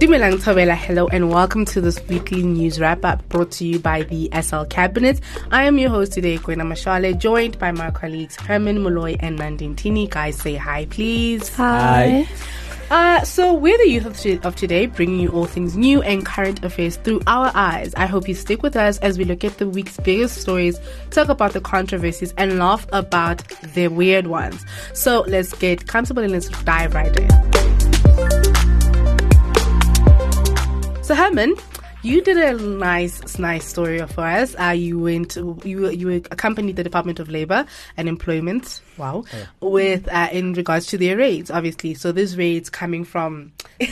Dumelang Thobela, hello and welcome to this weekly news wrap-up brought to you by the SL Cabinet. I am your host today, Kwena Mashale, joined by my colleagues Herman Molloy and Nandin Tini. Guys, say hi, please. Hi. So we're the youth of today, bringing you all things new and current affairs through our eyes. I hope you stick with us as we look at the week's biggest stories, talk about the controversies, and laugh about the weird ones. So let's get comfortable and let's dive right in. So Herman, you did a nice story for us. You accompanied the Department of Labor and Employment. Wow, with in regards to their raids, obviously. So these raids stemming from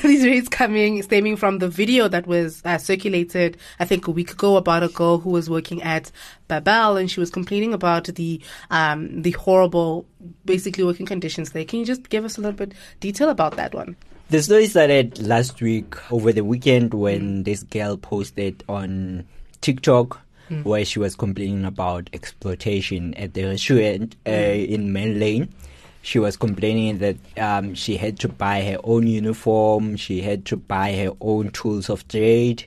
the video that was circulated, I think a week ago, about a girl who was working at Babel and she was complaining about the horrible, basically, working conditions there. Can you just give us a little bit detail about that one? The story started last week over the weekend when this girl posted on TikTok where she was complaining about exploitation at the restaurant in Main Lane. She was complaining that she had to buy her own uniform, she had to buy her own tools of trade.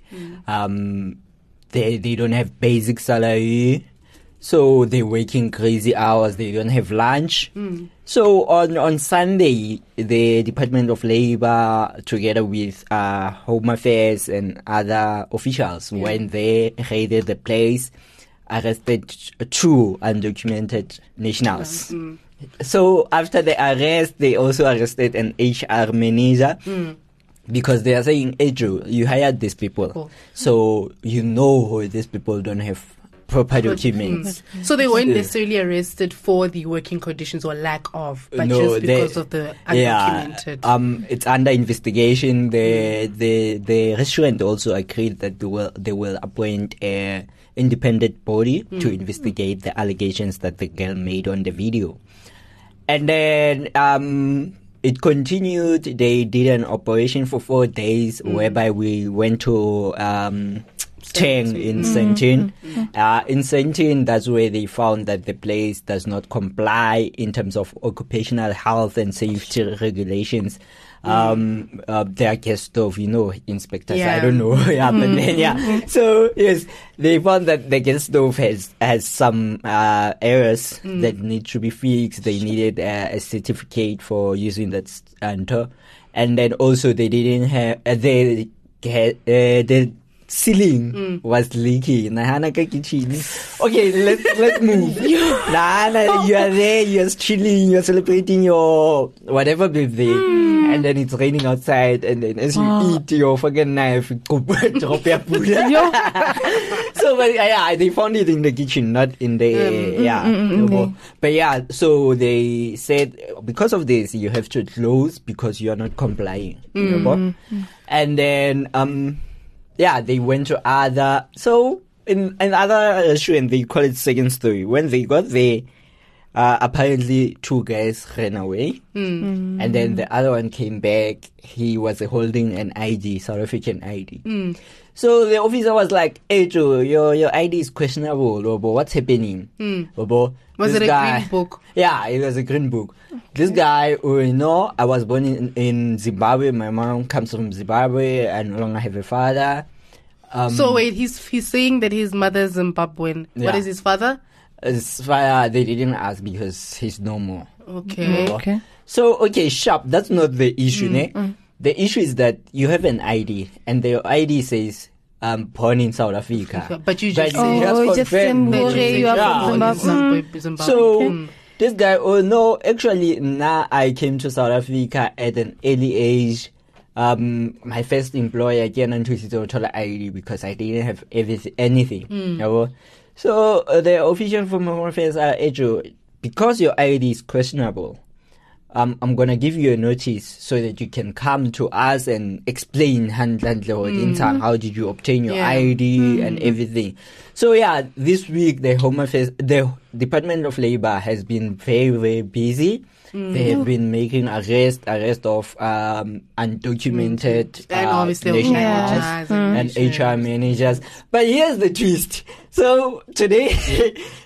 They don't have basic salary. So they're working crazy hours. They don't have lunch. So on Sunday, the Department of Labor, together with Home Affairs and other officials, when they raided the place, arrested 2 undocumented nationals. So after the arrest, they also arrested an HR manager. Because they are saying, hey Joe, you hired these people. So you know these people don't have proper documents. So they weren't necessarily arrested for the working conditions or lack of, but just because of the undocumented. Yeah, it's under investigation. The restaurant also agreed that they will appoint an independent body to investigate the allegations that the girl made on the video. And then it continued. They did an operation for 4 days whereby we went to Teng in Sentin. In Sentin, that's where they found that the place does not comply in terms of occupational health and safety regulations. They are guest of, inspectors. I don't know. But then, So, yes, they found that the gas stove has some errors that need to be fixed. They needed a certificate for using that center. And then also they didn't have, the ceiling was leaky. Okay, let's move. You are there, you're chilling, you're celebrating your whatever birthday, and then it's raining outside, and then as you eat your fucking knife, drop your food. So, but they found it in the kitchen, not in the But so they said because of this, you have to close because you are not complying. And then they went to other. So in other restaurant, they call it second story. When they got there, apparently 2 guys ran away, and then the other one came back. He was holding an ID, South African ID. So the officer was like, "Hey Joe, your ID is questionable. Robo, what's happening?" Was it a green book? Yeah, it was a green book. This guy, I was born in Zimbabwe. My mom comes from Zimbabwe. I no longer have a father. So wait, he's saying that his mother's Zimbabwean. What is his father? His father, they didn't ask because he's no more. Okay. So, sharp. That's not the issue, The issue is that you have an ID, and the ID says, born in South Africa. But you just confirm that you are from Zimbabwe. So, this guy, actually, now I came to South Africa at an early age. My first employer again until ID because I didn't have anything. So the official from Home Affairs are because your ID is questionable. I'm gonna give you a notice so that you can come to us and explain how did you obtain your ID and everything. So this week the Department of Labor has been very, very busy. They have been making arrest of undocumented and obviously nationals and HR managers. But here's the twist. So today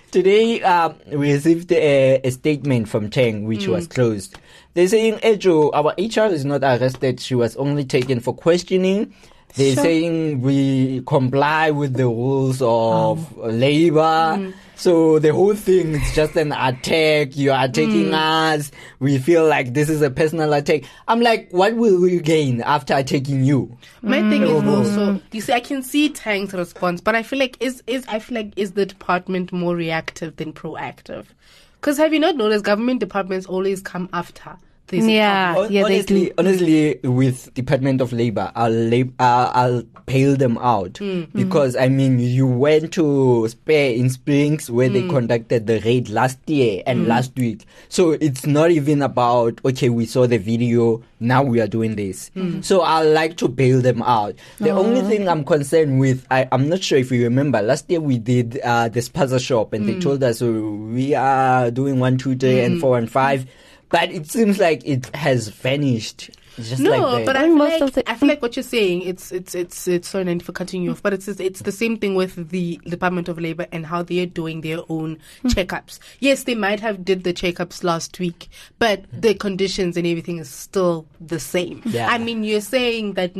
Today, we received a statement from Tang, which was closed. They're saying, Ejo, our HR is not arrested. She was only taken for questioning. They're saying we comply with the rules of labor. So the whole thing is just an attack. You are attacking us. We feel like this is a personal attack. I'm like, what will we gain after attacking you? My thing is also, you see, I can see Tang's response, but I feel like is the department more reactive than proactive? Because have you not noticed government departments always come after? They do. Honestly, with Department of Labor, I'll bail them out because I mean, you went to Spare in Springs where they conducted the raid last year and last week. So it's not even about okay, we saw the video, now we are doing this. So I like to bail them out. The only thing I'm concerned with, I'm not sure if you remember, last year we did the spaza shop and they told us we are doing 1, 2, 3 and 4 and 5. But it seems like it has vanished. Just but I feel like what you're saying, it's sorry Nandy for cutting you off, but it's the same thing with the Department of Labor and how they're doing their own checkups. Yes, they might have did the checkups last week, but the conditions and everything is still the same. Yeah. I mean, you're saying that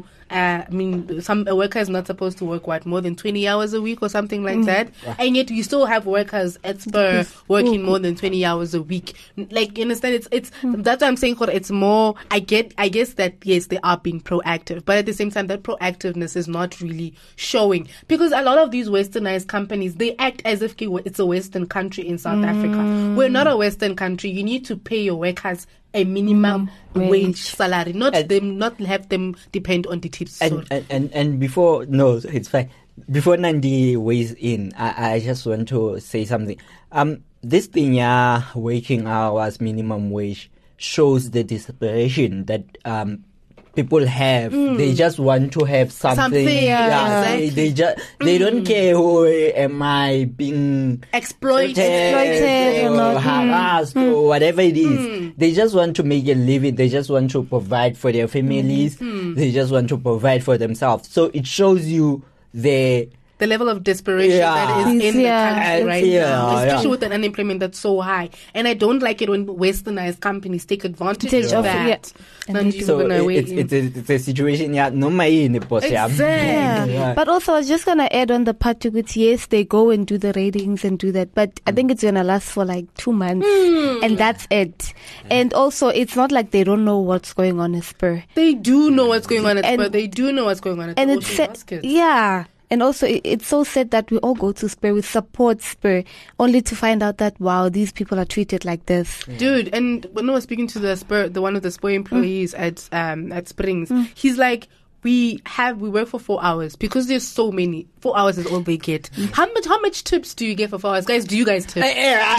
a worker is not supposed to work more than 20 hours a week or something like that, and yet you still have workers at Spur working more than 20 hours a week. Like, you understand? It's that's what I'm saying. It's more. I guess that yes, they are being proactive, but at the same time, that proactiveness is not really showing because a lot of these westernized companies, they act as if it's a Western country in South Africa. We're not a Western country. You need to pay your workers a minimum wage salary, not have them depend on the tips. And before, no, it's fine. Before Nandy weighs in, I just want to say something. This thing, working hours, minimum wage, shows the desperation that people have. They just want to have something. Exactly. They don't care who am I being exploited or harassed or whatever it is. They just want to make a living. They just want to provide for their families. They just want to provide for themselves. So it shows you the level of desperation that is in the country right now, especially with an unemployment that's so high. And I don't like it when westernized companies take advantage of that. So it's a situation, Exactly. But also, I was just going to add on the part to which, yes, they go and do the ratings and do that, but I think it's going to last for like 2 months, and that's it. And also, it's not like they don't know what's going on at Spur. They do know what's going on at Spur. They do know what's going on at Ocean Baskets. And also, it's so sad that we all go to Spur, we support Spur, only to find out that, wow, these people are treated like this. Dude, and when I was speaking to one of the Spur employees at Springs, he's like, we work for 4 hours because there's so many. 4 hours is all they get. How much tips do you get for 4 hours? Guys, do you guys tip? That's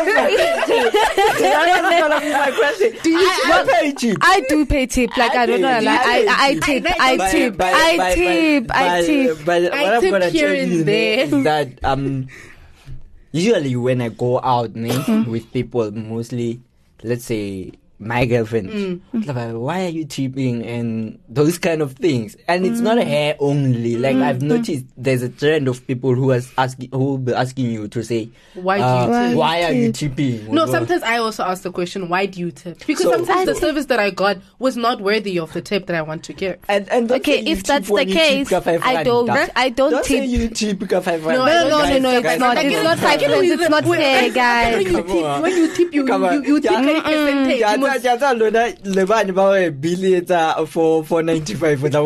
my question. I pay tip. I do pay tip. Like, I don't know. Like, I tip. But what I'm going to tell you is that usually when I go out with people, mostly, let's say, my girlfriend, like, why are you tipping and those kind of things? And it's not hair only. Like I've noticed, there's a trend of people who will be asking you to say, why are you tipping? No, sometimes I also ask the question, why do you tip? Because sometimes the service that I got was not worthy of the tip that I want to give. And okay, if that's the case, I don't tip. Say you tip No, it's not. It's not 5 francs. It's not fair, guys. When you tip, you tip a percentage. For 95 and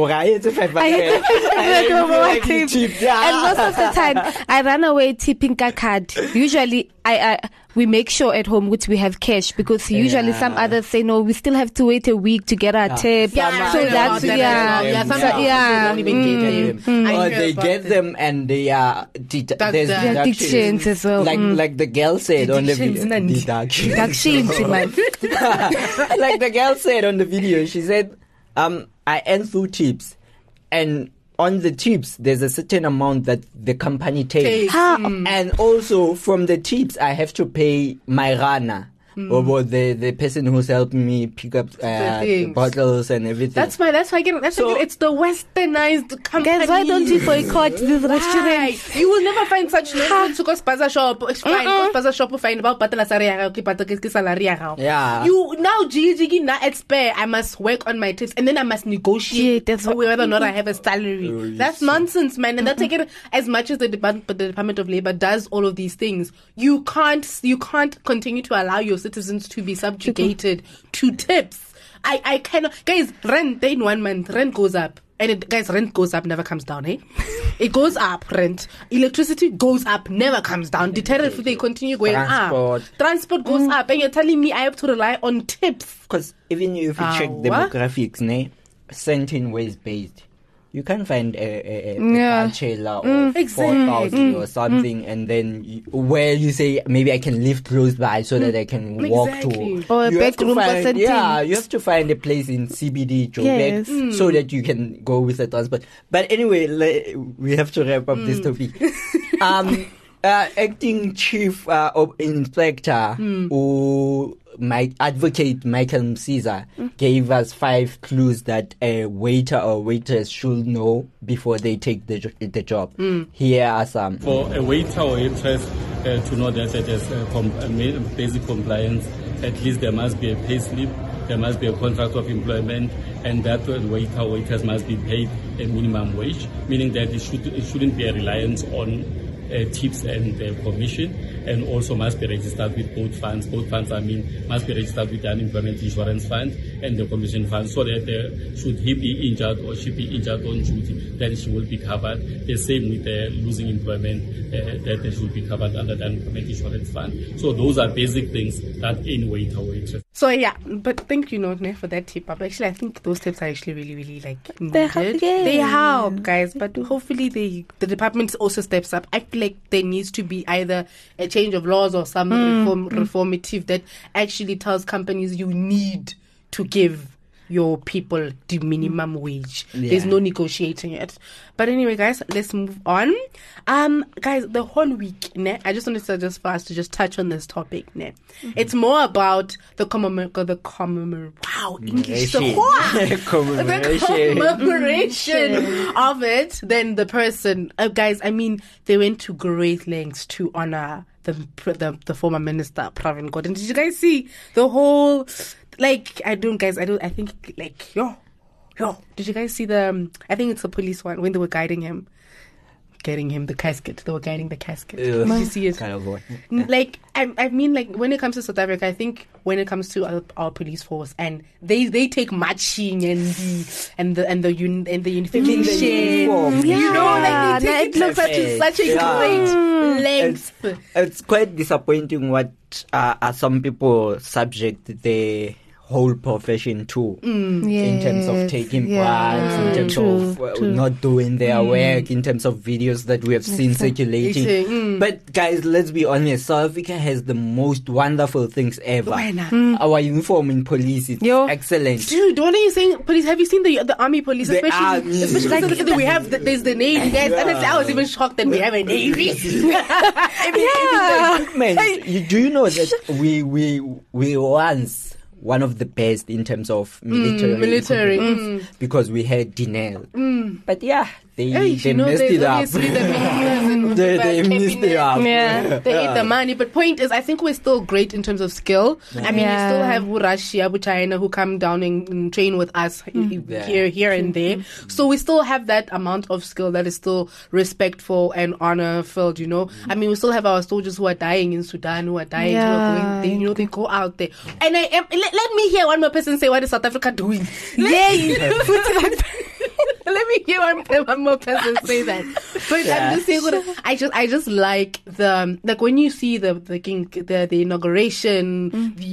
most of the time I run away tipping a card. Usually we make sure at home which we have cash, because usually some others say no, we still have to wait a week to get our tip. Or they get them and they are there's deductions as well. Like the girl said on the video. Like the girl said on the video, she said, I earn through tips, and on the tips there's a certain amount that the company takes. And also from the tips I have to pay my runner. Or the person who's helping me pick up things. bottles and everything. That's why I get it. It's the westernized company. Guys, why don't you boycott this Why? restaurant? You will never find such names to go spaza shop. It's fine. Go spaza shop find about patala salary. Yeah. You now jiggy na at spare. I must work on my tips and then I must negotiate whether or not I have a salary. That's nonsense, man. And that's again, as much as the Department of Labor does all of these things, you can't continue to allow your citizens to be subjugated to tips. I cannot. Guys, rent in 1 month, rent goes up. And rent goes up, never comes down, eh? It goes up, rent. Electricity goes up, never comes down. The tariff, they continue going up. Transport goes up. And you're telling me I have to rely on tips. Because even if you check demographics, certain ways based, you can find a bachelor of 4,000 or something, and then where you say maybe I can live close by so that I can walk to, or a bedroom for something. Yeah, you have to find a place in CBD Joburg so that you can go with the transport. But anyway, we have to wrap up this topic. Acting Chief Inspector who advocate Michael Caesar gave us 5 clues that a waiter or waitress should know before they take the job. Here are some. For a waiter or waitress to know that there's basic compliance, at least there must be a pay slip, there must be a contract of employment, and that waiter or waitress must be paid a minimum wage, meaning that it shouldn't be a reliance on tips and commission, and also must be registered with both funds. Both funds, must be registered with the unemployment insurance fund and the commission fund, so that should he be injured or she be injured on duty, then she will be covered. The same with the losing employment, that they should be covered under the unemployment insurance fund. So those are basic things that any waiter or waitress. So yeah, but thank you, Notne, for that tip. Actually, I think those tips are actually really, really needed. They help, guys. But hopefully, the department also steps up. I feel like there needs to be either a change of laws or some reformative that actually tells companies you need to give your people the minimum wage. There's no negotiating it. But anyway, guys, let's move on. Guys, the whole week, I just wanted to just for us to just touch on this topic. It's more about the commemoration of it than the person. Guys, they went to great lengths to honor the former minister Pravin Gordhan. Did you guys see the whole? I think did you guys see I think it's the police one when they were guiding him the casket. They were guiding the casket. Did you see it? Kind of what? When it comes to South Africa, I think when it comes to our police force, and they take marching and the unification. It looks such a great length. It's quite disappointing what some people subject the whole profession to in terms of taking bribes, in terms of not doing their work, in terms of videos that we have seen circulating. But guys, let's be honest, South Africa has the most wonderful things ever. Our uniform in police is excellent. Dude, what are you saying? Police? Have you seen the army police? Especially we have there's the Navy, guys. Honestly, I was even shocked that we have a Navy. Do you know that we once one of the best in terms of military. Because we had Dinel. But yeah, they messed it up. They messed it up. Yeah. They ate the money. But point is, I think we're still great in terms of skill. You still have Russia, China, who come down and train with us here and there. So we still have that amount of skill that is still respectful and honor filled, we still have our soldiers who are dying in Sudan, who are dying, who are going, they go out there. And let me hear one more person say, what is South Africa doing? Let me hear one more person say that. But I'm just saying, I just like when you see the inauguration,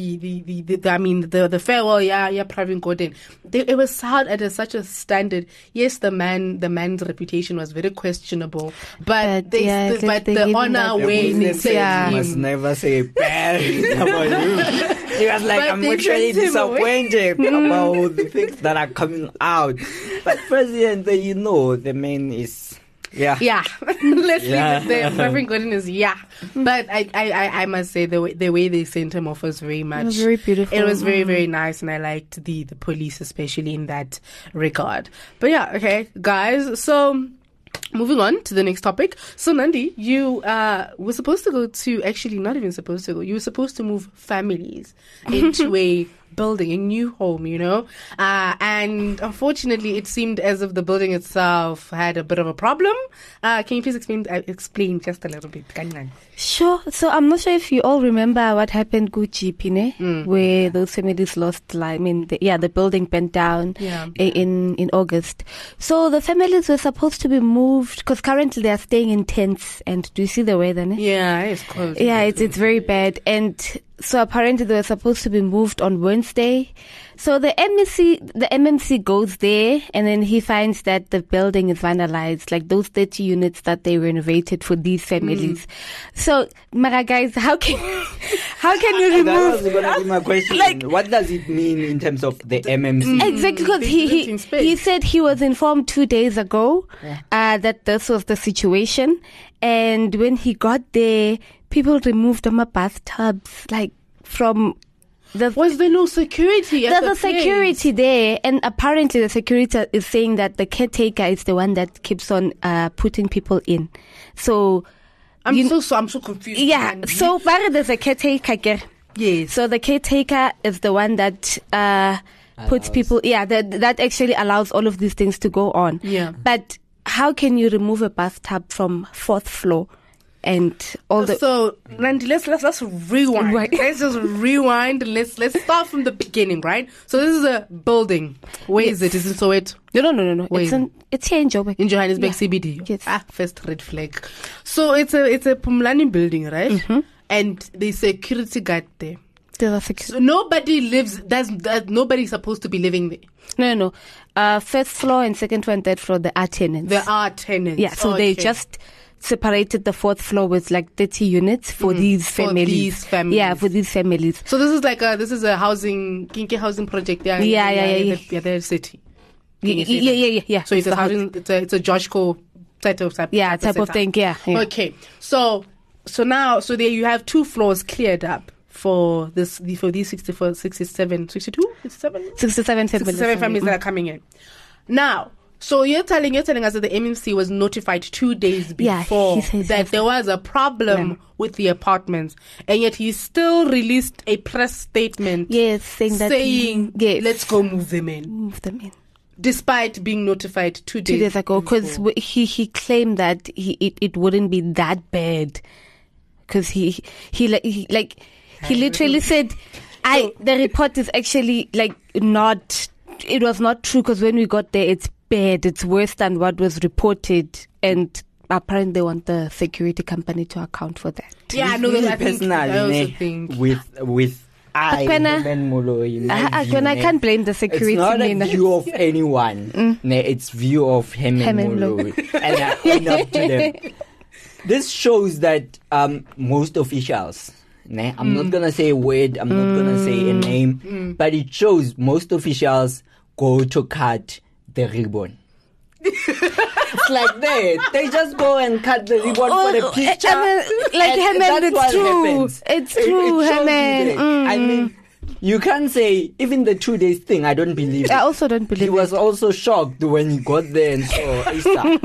the farewell, Pravin Gordhan. It was held at such a standard. Yes, the man's reputation was very questionable, but the honor way must never say bad about you. He was like, I'm actually disappointed about the things that are coming out. But President, the man is Yeah. Yeah. Let's Yeah. leave it there. Reverend Gordon is But I must say the way they sent him off was very much. It was very beautiful. It was very, very nice, and I liked the police especially in that regard. But yeah, okay, guys. So moving on to the next topic. So Nandi, you were supposed to go to, actually not even supposed to go, you were supposed to move families into a building, a new home, and unfortunately it seemed as if the building itself had a bit of a problem. Can you please explain just a little bit? Sure. So I'm not sure if you all remember what happened Gucci Pine, where those families lost the building burnt down in August. So the families were supposed to be moved because currently they are staying in tents. And do you see the weather? Yeah, it's cold. Yeah, it's very bad. And so apparently they were supposed to be moved on Wednesday. So the MMC goes there, and then he finds that the building is vandalized, like those 30 units that they renovated for these families. So, Mara guys, how can you remove? That was going to be my question. What does it mean in terms of the MMC? Exactly, because he said he was informed 2 days ago that this was the situation, and when he got there, people removed them bathtubs, like from. Was there no security? There's a security there, and apparently the security is saying that the caretaker is the one that keeps on putting people in. So I'm so confused. Yeah. So there's a caretaker. Yes. So the caretaker is the one that puts people. Yeah. That actually allows all of these things to go on. Yeah. But how can you remove a bathtub from 4th floor? And all the so Randy, let's rewind. Right. Let's just rewind. Let's start from the beginning, right? So this is a building. Where is it? Is it Soweto? No. It's here in Joburg. In Johannesburg CBD. Yes. First red flag. So it's a Pumlani building, right? Mm-hmm. And there's security guard there. So nobody lives. Nobody's supposed to be living there. No. First floor and second floor and third floor, there are tenants. There are tenants. Yeah. So they just separated the 4th floor with like 30 units for these families. Yeah, for these families. So this is like a housing, kinky housing project. Yeah. The city. Yeah. So it's a Joshco type of thing. Yeah. Okay. So there you have 2 floors cleared up for these 67 families that are coming in. Now, so you're telling us that the MMC was notified 2 days before that there was a problem with the apartments, and yet he still released a press statement saying let's go move them in. Despite being notified 2 days ago, because he claimed that it wouldn't be that bad, because he literally said the report is actually it was not true, because when we got there it's bad, it's worse than what was reported, and apparently they want the security company to account for that. Yeah, no, I also think with I can't blame the security. It's not a view of anyone. It's view of him and Molo, and I own up to them. This shows that most officials, I'm not gonna say a word, I'm not gonna say a name, but it shows most officials go to cut the ribbon. It's like they just go and cut the ribbon for the picture. It's true. It's true, I mean, you can't say, even the 2 days thing, I don't believe it. I also don't believe it. He was also shocked when he got there and saw Issa.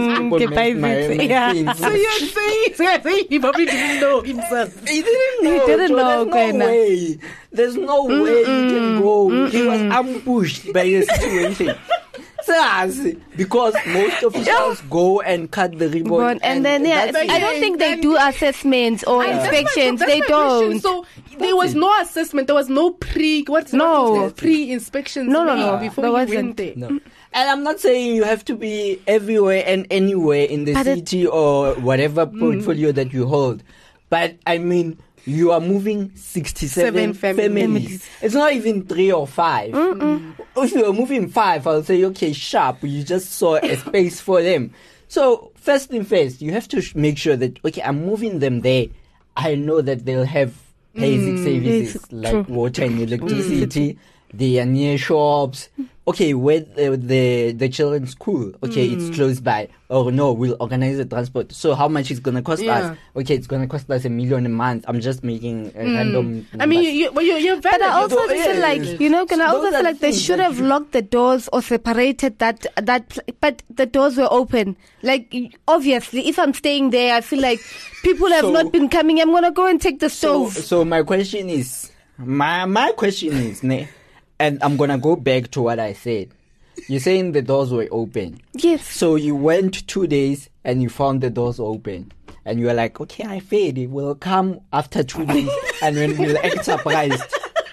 So you're saying he probably didn't know himself. He didn't know. There's no way you can go. He was ambushed by the situation. Because most officials go and cut the ribbon, and then I don't think they do assessments or inspections. They don't. So there was no assessment. There was no pre-inspection. No. Before you went there. No. And I'm not saying you have to be everywhere and anywhere in the city or whatever portfolio that you hold, but I mean, you are moving 67 families. It's not even 3 or 5. If you are moving 5, I'll say, okay, sharp. You just saw a space for them. So first thing first, you have to make sure that, okay, I'm moving them there. I know that they'll have basic services like water and electricity. they are near shops. Okay, where the children's school, okay, it's close by. Oh no, we'll organize the transport. So how much is gonna cost us? Okay, it's gonna cost us $1 million a month. I'm just making a random numbers. I mean, you're valid. But I also feel like, you know, they should have locked the doors or separated that, but the doors were open. Like, obviously, if I'm staying there, I feel like people have not been coming. I'm gonna go and take the stove. So my question is, my question is, and I'm gonna go back to what I said. You're saying the doors were open. Yes. So you went 2 days and you found the doors open. And you were like, okay, I failed. It will come after 2 days and when we'll act surprised.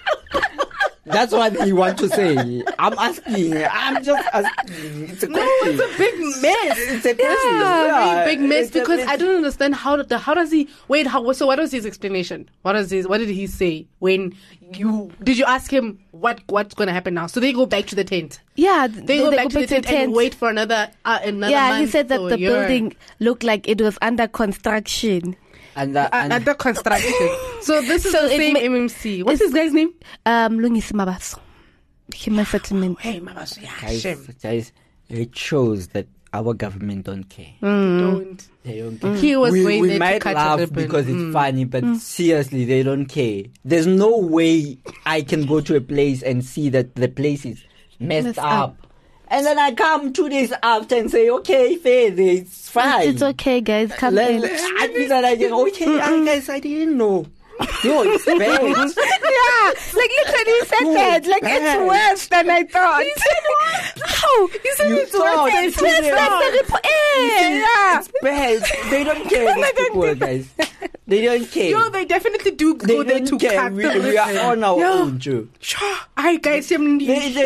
That's what you want to say. I'm just asking. It's a question. It's a big mess. It's a question. Yeah, big mess because I don't understand how does he wait? So what was his explanation? What did he say when did you ask him what's going to happen now? So they go back to the tent. Yeah, they go back to the tent and wait for another month. Yeah, he said that the building looked like it was under construction. Under construction. So this is the same MMC. What's this guy's name? Lungisi Mabaso. Human Settlement. Hey, Mabaso. Yeah, guys, it shows that our government don't care. They don't care. He was we might laugh because it's funny, but seriously, they don't care. There's no way I can go to a place and see that the place is messed up. And then I come 2 days after and say, okay, fair, it's fine. It's okay, guys. Come in. I feel that I get, okay, guys, I didn't know. No, it's bad. Yeah, like literally he said that. Like, it's worse than I thought. He said what? How? He said it's worse. It's worse than the report. Yeah. It's bad. They don't care, these people, guys. They don't care. Yo, they definitely do go there to cut we are on our own, too. Sure. I guys, and we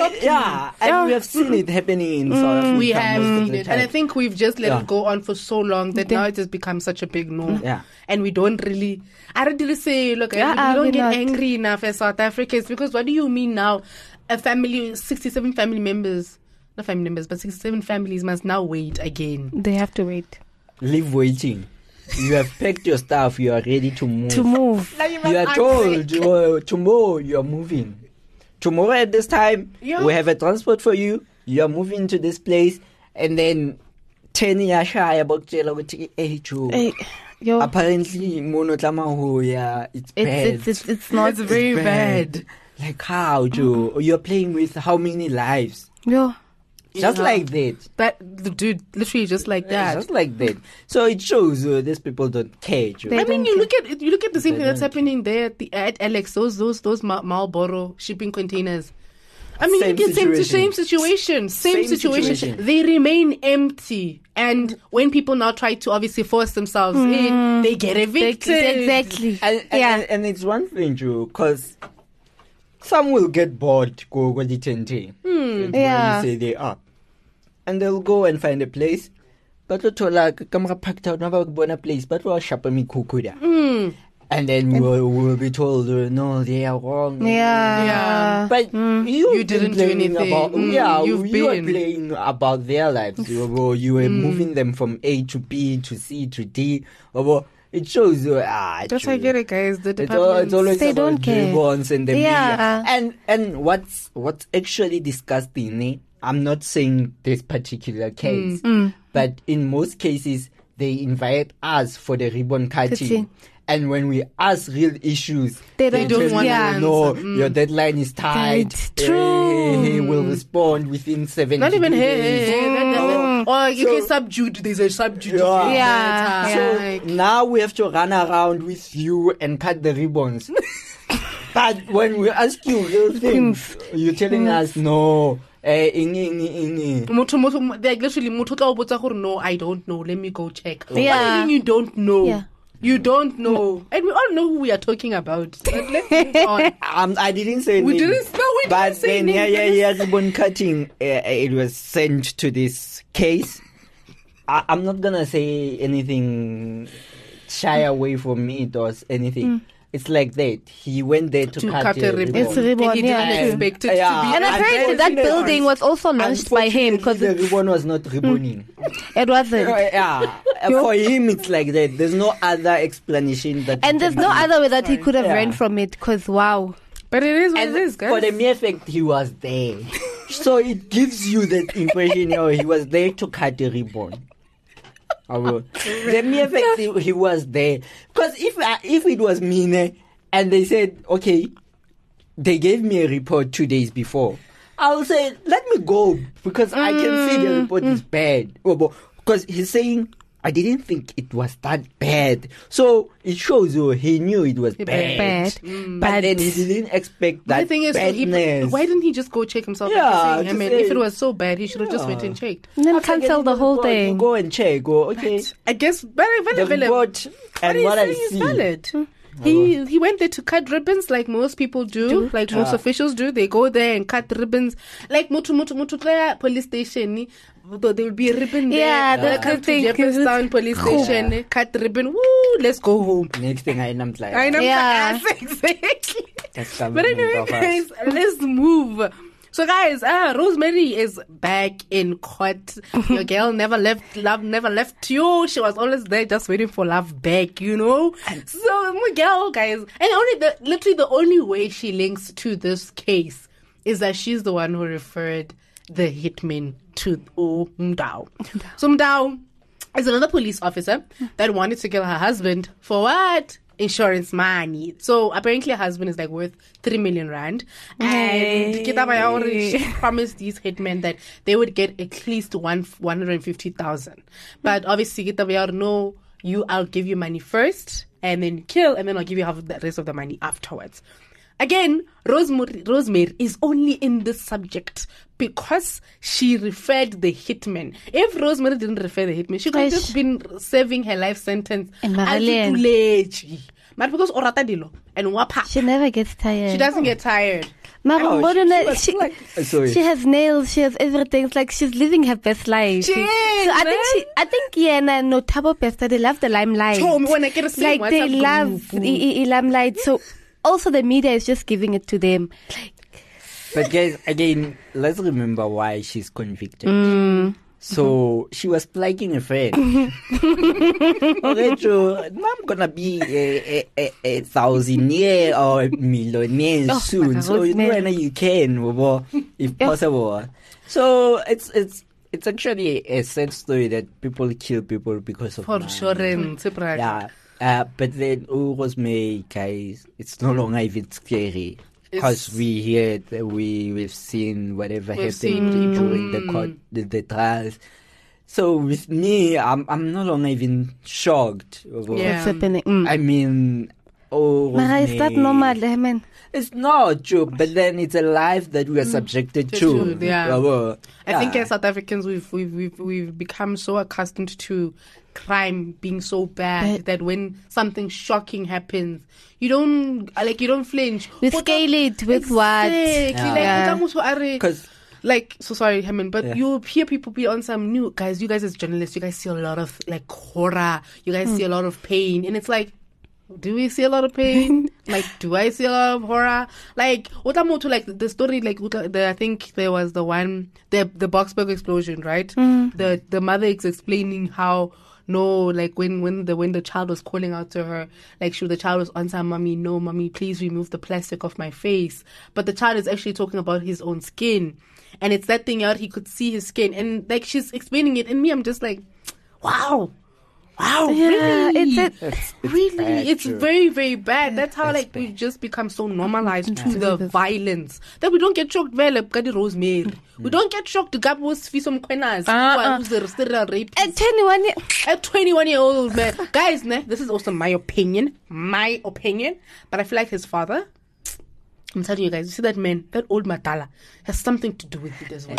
have seen it happening in South Africa. We have seen it. And I think we've just let it go on for so long that now it has become such a big norm. Yeah. And we don't really, I don't really say, look, we don't get angry enough as South Africans because what do you mean now? A family, 67 family members, not family members, but 67 families must now wait again. They have to wait. Leave waiting. You have packed your stuff. You are ready to move. You are told tomorrow you are moving. Tomorrow at this time, we have a transport for you. You are moving to this place. And then 10 years shy about apparently, it's bad. It's not. It's very bad. Like how, Joe? You're playing with how many lives? Yeah. Just like that. That dude, literally just like that. Just like that. So it shows these people don't care. Joe. I mean, you look at the same thing that's happening there at Alex. Those Marlboro shipping containers. I mean, Same you get same situation. They remain empty. And when people now try to obviously force themselves in, they get evicted. Exactly. And it's one thing, Joe, because some will get bored, go the tent. Yeah. Say they are. And they'll go and find a place. But camera packed out, never go a place, but we'll shop me kukuda. And then we'll be told, no, they are wrong. Yeah. But you didn't do anything. You were playing about their lives. You were moving them from A to B to C to D. It shows you. Just I get it, guys. The it's always they about don't care. ribbons and the Yeah. media. And what's actually disgusting, I'm not saying this particular case, but in most cases, they invite us for the ribbon cutting. And when we ask real issues, they don't want to answer. No, your deadline is tight. True. He will respond within 7 days. Not even or you can subdued. There's a subdued. Yeah. So now we have to run around with you and cut the ribbons. But when we ask you real things, you're telling us no. Like literally, no, I don't know. Let me go check. What do you mean you don't know? Yeah. You don't know. And we all know who we are talking about. But let's move on. I didn't say we didn't say names. Ribbon cutting, it was sent to this case. I'm not going to say anything shy away from it or anything. It's like that. He went there to cut a ribbon. It's a ribbon, and he didn't expect it to be. And apparently that building was also launched by him. Because the ribbon was not ribboning. It wasn't. For him, it's like that. There's no other explanation. And there's no other way that he could have ran from it. Because, wow. But it is what And it is, guys. for the mere fact he was there. So it gives you that impression, he was there to cut the ribbon. The mere fact he was there. Because if it was me, and they said, okay, they gave me a report 2 days before, I'll say, let me go, because I can see the report is bad. Because he's saying, I didn't think it was that bad. So it shows you he knew it was bad. But then he didn't expect that the thing is, badness. why didn't he just go check himself? Yeah, I mean, if it was so bad, he should have just went and checked. And then After cancel getting the whole report, thing. you go and check. Okay. I guess The report and what I see. valid. He went there to cut ribbons like most people do, like most officials do. They go there and cut ribbons. Like mutu police station, there will be a ribbon there. Yeah, They'll come to Jefferstown police station, cut ribbon. Woo, let's go home. Next thing I know, like, I know, Yeah. exactly. that's But government anyway, of us. guys, let's move. So, guys, Rosemary is back in court. Your girl never left. Love never left you. She was always there, just waiting for love back. So, my girl, guys, and literally the only way she links to this case is that she's the one who referred the hitman to Mdao. So, Mdao is another police officer that wanted to kill her husband for what? Insurance money. So apparently her husband is like worth 3 million rand. And she promised these hitmen that they would get at least 150,000. But obviously no, I'll give you money first and then kill, and then I'll give you half of the rest of the money afterwards. Again, Rosemary is only in this subject because she referred the hitman. If Rosemary didn't refer the hitman, she could have just been serving her life sentence. In But because orata dilo and wapa, She never gets tired. she doesn't get tired. Sorry. She has nails, she has everything. It's like she's living her best life. She is, So I think no Tabo Pesta, they love the limelight. When I get a sing Like they WhatsApp love group. limelight. So also the media is just giving it to them. But guys, again, let's remember why she's convicted. So she was liking a friend. Okay, so I'm gonna be a thousandaire or a millionaire soon. So you can, if possible. So it's actually a sad story that people kill people because of For money. insurance. Yeah. But then Rosemary, guys, it's no longer even scary. Because we've seen whatever happened during the court, the trials. So with me, I'm no longer even shocked. Yeah. What's happening? I mean, Mara, is that normal, man? It's not true, but then it's a life that we are subjected to. Yeah. I think as South Africans, we've become so accustomed to crime being so bad that when something shocking happens, you don't flinch. We scale it with what? Because so sorry, Haman, but you hear people be on some new guys. You guys as journalists, you guys see a lot of like horror. You guys see a lot of pain, and it's like, do we see a lot of pain? Like, do I see a lot of horror? Like, what I'm to like the story, like I think there was the one, the Boksburg explosion, right? The mother is explaining how. No, like when the child was calling out to her, like the child was answering, "Mommy, no, mommy, please remove the plastic off my face." But the child is actually talking about his own skin, and it's that thing out. He could see his skin, and like she's explaining it, and me, I'm just like, wow, Yeah, really? it's true. Very, very bad. That's how like we've just become so normalized to the violence that we don't get shocked. Rosemary, we don't get shocked. Gab was Fisom Kwenas, who's the serial rapist. At 21-year-old man, guys. This is also my opinion, but I feel like his father. I'm telling you guys, you see that man, that old Matala, has something to do with it as well.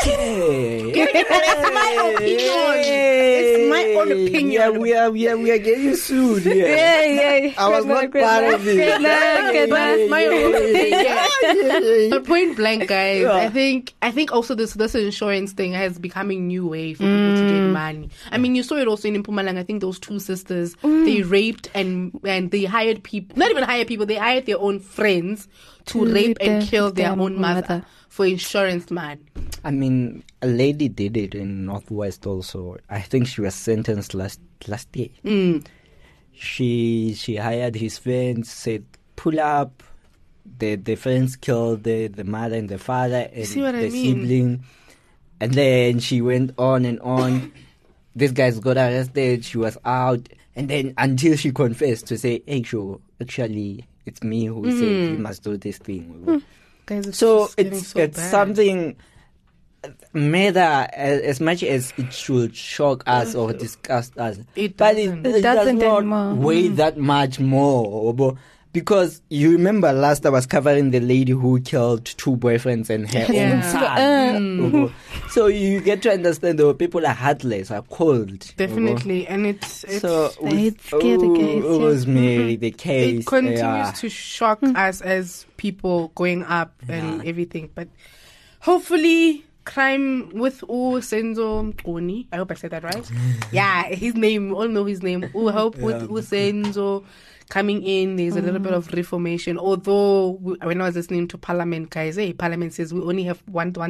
It's my opinion. It's my own opinion. Yeah, we are getting sued. Yeah. I was not part of it. That's my own opinion. But point blank, guys, I think also this insurance thing has becoming new way for people to get money. I mean, you saw it also in Mpumalanga. I think those two sisters, they raped and they hired people, not even hired people, they hired their own friends to rape and kill their own mother for insurance, man. I mean, a lady did it in Northwest also. I think she was sentenced last year. She hired his friends, said, pull up, the friends killed the mother and the father and See what I the mean? sibling. And then she went on and on. This guys got arrested. She was out. And then until she confessed to say, hey, sure, actually, it's me who said you must do this thing. Guys, it's So just getting it's so it's bad. something matter as much as it should shock us or disgust us, It but doesn't. it does doesn't not anymore. weigh that much more. Because you remember last I was covering the lady who killed 2 boyfriends and her Yeah. own son. So you get to understand that people are heartless, are cold. Definitely, and it's So It's scary, guys, yeah. Rosemary, the case. it continues yeah. to shock us as people going up and everything. But hopefully, crime with Senzo Mquni. I hope I said that right. Yeah, his name. We all know his name. We hope with Senzo coming in, there's a little bit of reformation. Although when I was listening to Parliament, guys, Parliament says we only have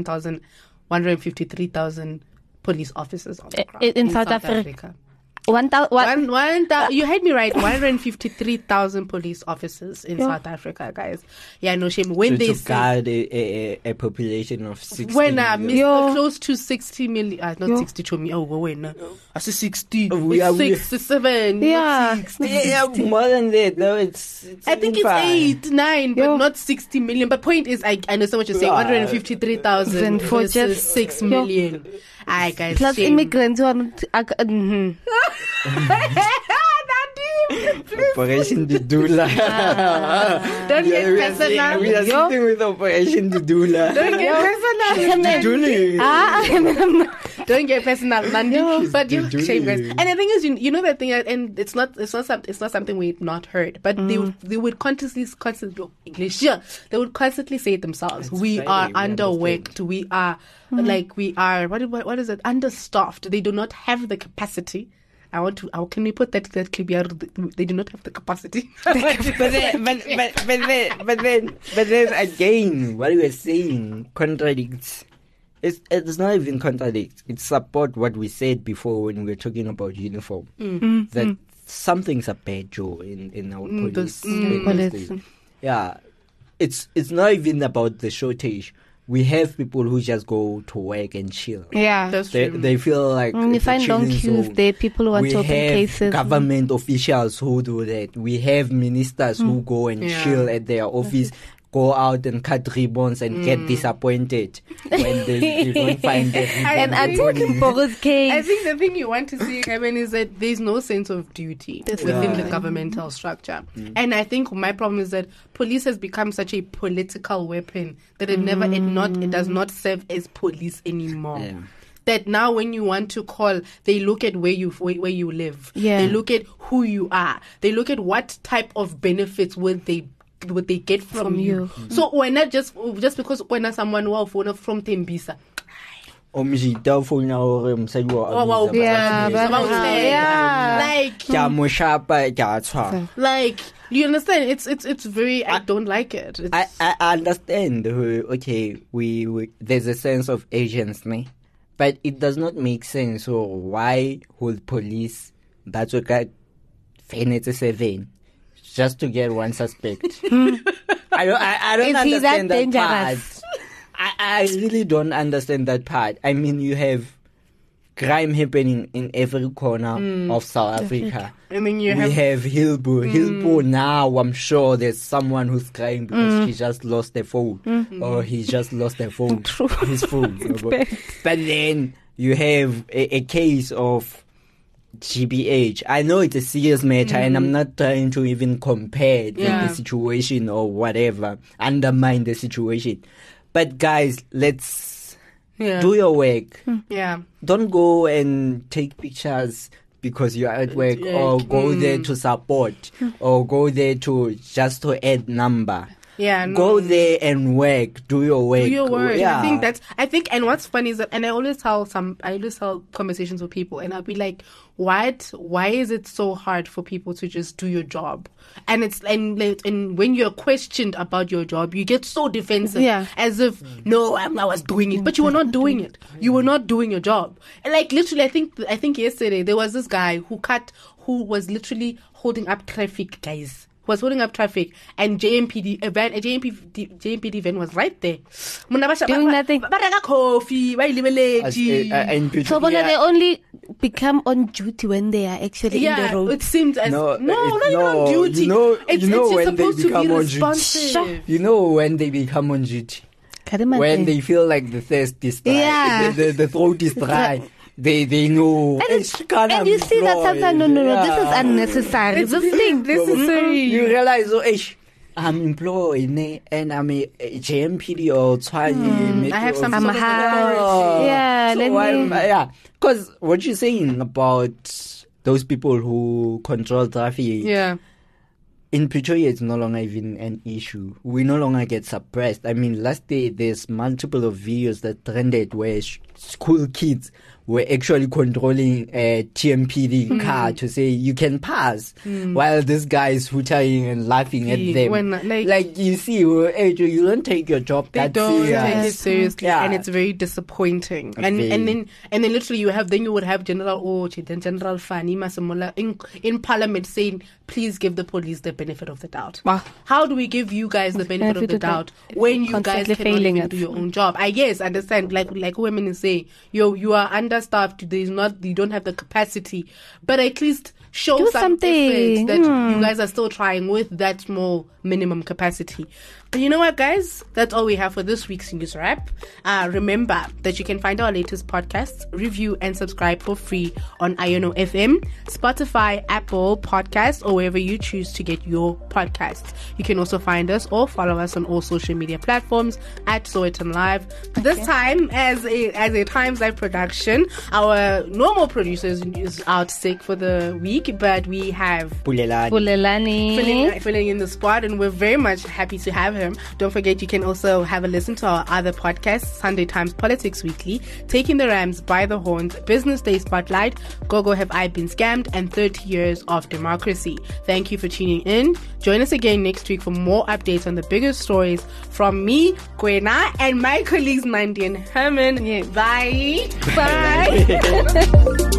153,000 police officers on the ground In South Africa. 1,000. You had me right. 153,000 police officers in South Africa, guys. Yeah, no shame. When they to say guard a population of 60 when million. close to 60 million, not 62 million. Oh, when I say 60, We it's are- 67. Yeah. Yeah, more than that. No, it's I think it's fine. 8, 9, but Yo. not 60 million. But point is, I understand what you're saying. Yeah. 153,000 For versus just- 6 Yo. million. Aye, guys. Plus shame. immigrants who are not. Operation Dudula. Don't get we personal. are Yo. sitting with Operation Dudula. Don't get personal. Dudula. Don't get personal, Nandi. But you do shame, guys. it. And the thing is, you know that thing, and it's not something we've not heard. But they would constantly English. Yeah, they would constantly say it themselves. We right, are we underworked. We are we are what is it? Understaffed. They do not have the capacity. How can we put that clear? They do not have the capacity. but then again, what you were saying contradicts. It's not even contradicts. It support what we said before when we were talking about uniform. That something's a bad Joe in our police. Police. Yeah, it's not even about the shortage. We have people who just go to work and chill. Yeah. That's true. They feel like When you it's a find long chilling queues zone. there, people who want We to open have cases. government officials who do that. We have ministers who go and Yeah. chill at their office, go out and cut ribbons and get disappointed when they don't find that ribbon. And I attack think- Boris I case. think the thing you want to see, Kevin, is that there's no sense of duty within the governmental structure. And I think my problem is that police has become such a political weapon that it does not serve as police anymore. Yeah. That now when you want to call, they look at where you live. Yeah. They look at who you are. They look at what type of benefits would they get from you. So we're not just because when someone from Tembisa. Omjita ufuna hore mosadi wa Wow, abusa Yeah, ba- but- yeah. Like Ke a mo shapa, ke a tshwara. Like, you understand? It's very. I don't like it. It's, I understand. Okay, we there's a sense of agency, but it does not make sense. So why would police that's okay fenetse 7 just to get one suspect? I don't Is he that understand that part. dangerous? I really don't understand that part. I mean, you have crime happening in every corner of South Africa. and then you We have Hilbo. Hilbo now, I'm sure there's someone who's crying because he just lost their phone. Or he just lost their phone. His phone. But then you have a case of GBH. I know it's a serious matter and I'm not trying to even compare the situation or whatever, undermine the situation. But guys, let's do your work. yeah. Don't go and take pictures because you're at work, or go there to support, or go there to add number. Yeah, no. Go there and work. Do your work. Do your work. Yeah. I think, and what's funny is that, and I always tell conversations with people, and I'll be like, why is it so hard for people to just do your job? And and when you're questioned about your job, you get so defensive, as if I was doing it, but you were not doing it. You were not doing your job. And like literally, I think yesterday there was this guy who was literally holding up traffic, guys. was holding up traffic, and JMPD van was right there. Doing nothing. Coffee, So they only become on duty when they are actually in the road. It seems as not on duty. It's when they supposed to be become on responsive. duty. You know when they become on duty. When they feel like the thirst is dry, Yeah. the throat is dry. They know. And you see that sometimes, no, this is unnecessary. This is You realize, I'm employed and I'm a JMPD or Tswanyi. I have some I'm sort of hard. authority. Yeah, because what you're saying about those people who control traffic, in Pretoria, it's no longer even an issue. We no longer get suppressed. I mean, last day, there's multiple of videos that trended where school kids were actually controlling a TMPD car to say you can pass, while this guy is hootering and laughing at them. Like you see, you don't take your job that don't serious. take it seriously, and it's very disappointing. And then literally you would have General Ochi, then General Fani Masemola in Parliament saying, please give the police the benefit of the doubt. How do we give you guys the benefit of the doubt when you guys cannot even do your own job? I guess understand, like women is saying, you are understaffed. You don't have the capacity, but at least show something that you guys are still trying with that small minimum capacity. But you know what, guys? That's all we have for this week's News Wrap. Remember that you can find our latest podcasts, review, and subscribe for free on Iono FM, Spotify, Apple Podcasts, or wherever you choose to get your podcasts. You can also find us or follow us on all social media platforms at Sowetan Live. This time, as a Times Live production, our normal producer is out sick for the week, but we have Pulelani filling in the spot, and we're very much happy to have him. Don't forget, you can also have a listen to our other podcasts: Sunday Times Politics Weekly, Taking the Rams by the Horns, Business Day Spotlight, Gogo Have I Been Scammed, and 30 Years of Democracy. Thank you for tuning in. Join us again next week for more updates on the biggest stories from me, Kwena, and my colleagues Mandy and Herman. Bye. Bye.